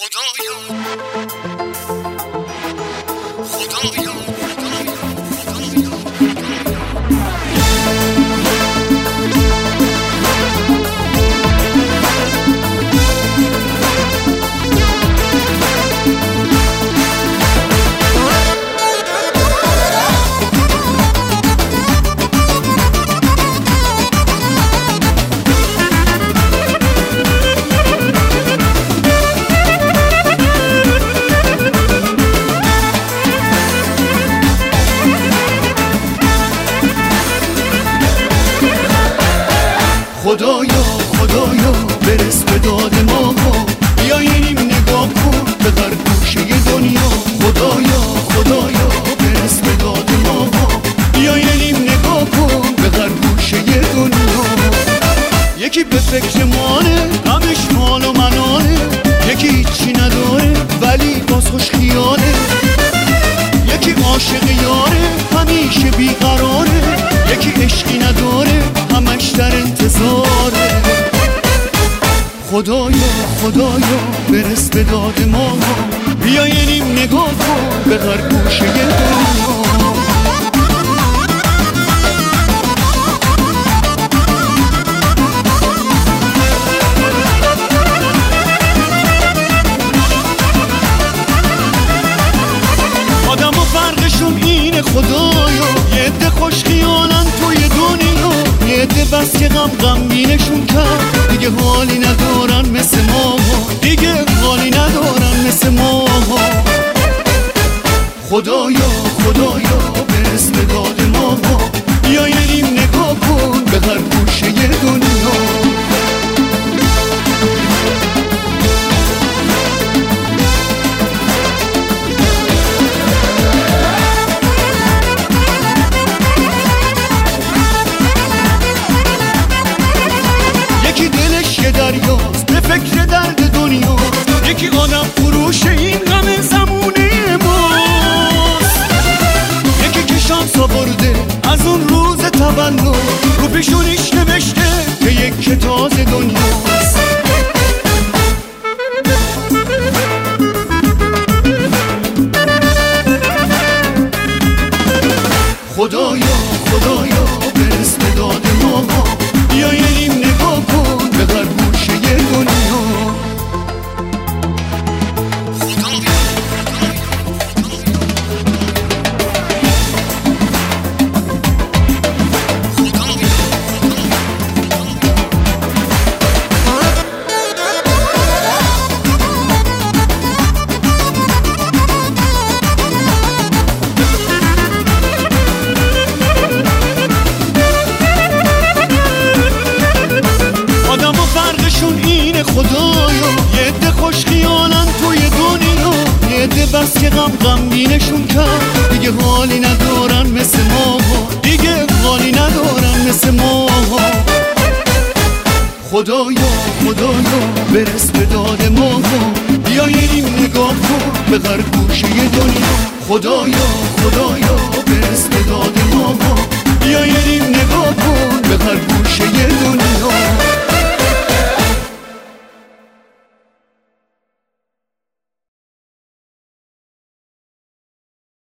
خدایا برس به داد ما، بیا اینیم نگاه کن به هر گوشه دنیا. خدایا برس به داد ما، بیا اینیم نگاه کن به هر گوشه دنیا. یکی به فکر مانه غمش مال و منانه، یکی هیچی نداره ولی باز خوش خیاله، یکی عاشق یاره همیشه بیقراره، یکی عشقی نداره همش در انتظاره. خدایا برس به داد ما، بیا اینیم نگاه کن به هر گوشه دنیا. خدایا یه عده خوش خیالن توی دنیا، یه عده بس که غمگینشون کرد دیگه حالی ندارن مثل ما، دیگه حالی ندارن مثل ما. خدایا برس به داد ما، بیا اینیم نگاه کن به هر گوشه دنیا. دریاست به فکر درد دنیا، یکی آدم فروش این غم زمونه ماست، یکی که شانس آورده از اون روز تولد رو پیشونیش نوشته که یک تازه دنیاست. خدایا برس به داد ما، بیا اینیم نگاه کن به هر گوشه دنیا. خدایا یه عده خوش خیالن توی دنیا، یه عده بس که غمگینشون کرد دیگه حالی ندارن مثل ما، دیگه حالی ندارن مثل ما. خدایا برس به داد ما، بیا اینیم نگاه کن به هر گوشه دنیا. خدایا برس به داد ما، بیا اینیم نگاه کن به هر